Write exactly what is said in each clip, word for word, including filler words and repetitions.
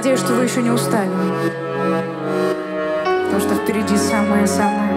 надеюсь, что вы еще не устали, потому что впереди самое-самое.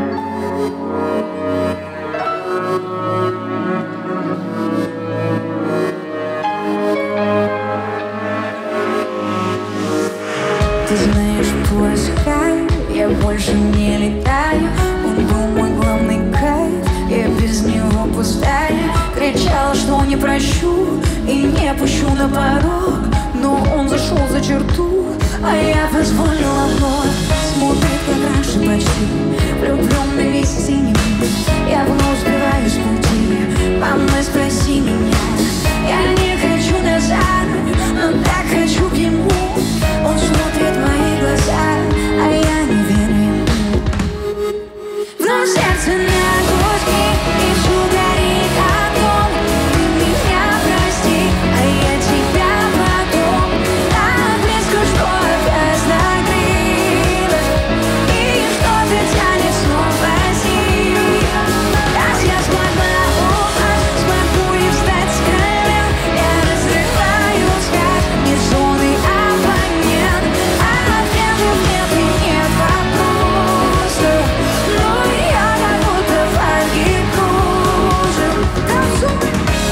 Ты знаешь, пускай я больше не летаю, он был мой главный кайф, я без него пустая. Кричала, что не прощу и не пущу на порог, но он зашел за черту, а я позволила вновь. Смотрит, как раньше почти, влюбленный весь синий. Я вновь сбиваюсь с пути, мама, спроси меня. Я не хочу назад, но так хочу к нему. Он смотрит в мои глаза, а я не верю ему. Вновь сердце на куски, и все горит огнем. Ты меня прости, а я тебя потом. Так близко, что опасно грилась, и что-то тянет снова сил. Раз я смогла упасть, смогу и встать с колен. Я разрываю скат, не сонный оппонент, а ответов нет и нет вопросов. Но я как будто в арке кружу. Танцуй.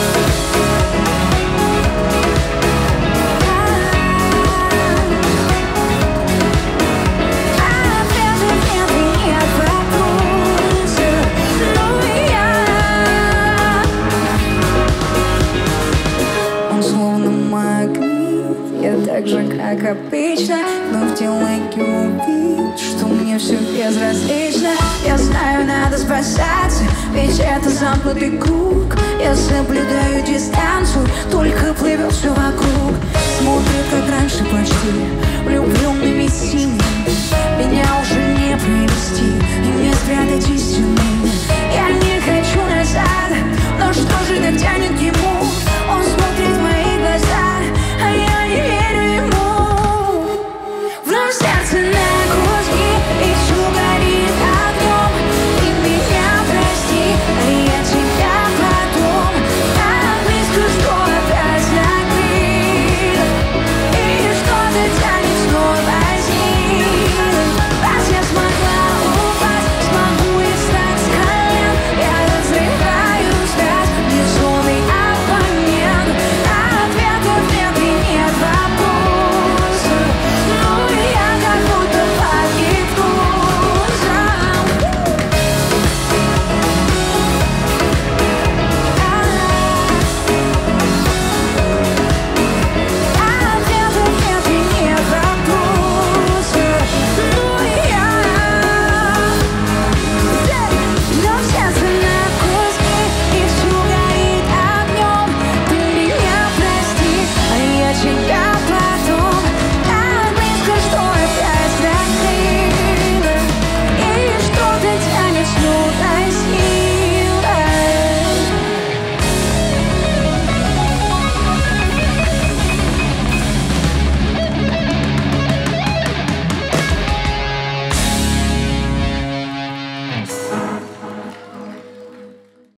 Ответов нет и нет вопросов. Но я... Он словно магнит, я так же, как обычно, но в телеге увидишь, что мне все безразлично. Я знаю, надо спасаться, ведь это замкнутый круг. Я соблюдаю дистанцию, только плывет все вокруг. Смотрит, как раньше почти,